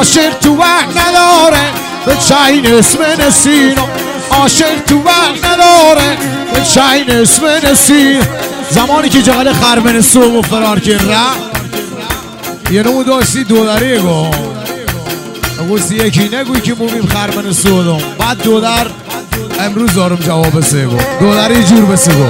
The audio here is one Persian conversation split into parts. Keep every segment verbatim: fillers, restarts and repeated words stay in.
عاشق تو وقت نداره به چین اسم نسین عاشق تو وقت نداره به چین اسم نسین زمانی که جغل خرمن صبح و فرار که را یه نمو داشتی دودره گو اگوستی یکی نگوی که مومیم خرمن صبح بعد دودر امروز دارم جواب سگو دودره جور بسگو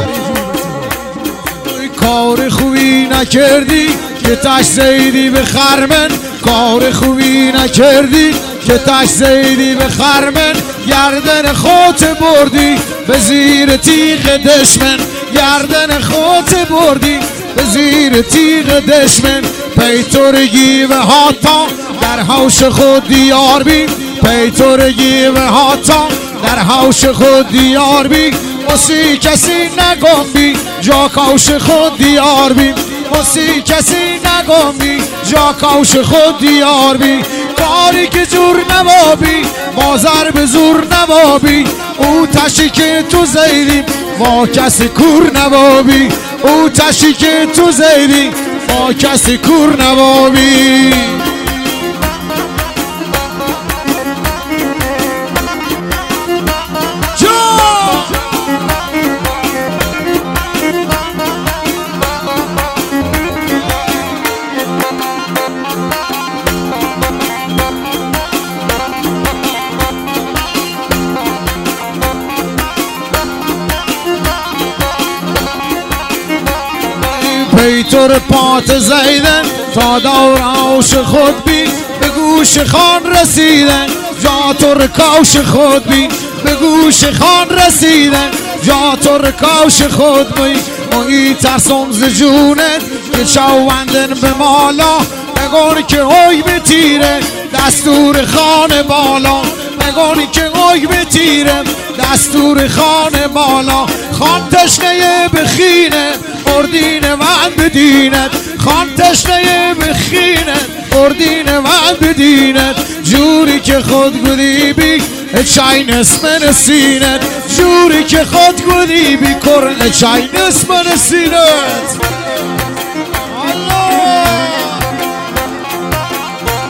کار خوبی نکردی که تش زیدی به خرمن کار خوبی نکردی که تش زیدی به خرمن گردن خودت بردی به زیر تیغ دشمن گردن خودت بردی به زیر تیغ دشمن پیترگی و هاتا در حوش خود دیار بی پیترگی و هاتا در حوش خود دیار بی موسی کسی نگم بی جا کاوش خود دیار بی موسی کسی نگم بی جا کاوش خود دیار بی کاری که زور نبابی مازر به زور نبابی او تشی که تو زیدی ما کسی کور نبابی او تشی که تو زیدی ما کسی کور نبابی پیتر پات زیدن تا دور آوش خود بی به گوش خان رسیدن جا تو کاوش خود بی به گوش خان رسیدن جا تو کاوش خود بی مایی ترسم ز جونت که چوندن به مالا نگانی که اوی به تیره دستور خان بالا نگانی که اوی به تیره دستور خان بالا خان تشنه بخینه اردین من بدینت خان تشنه بخینت اردین من بدینت جوری که خود گودی بی چین اسم نسینت جوری که خود گودی بی کرن چین اسم نسینت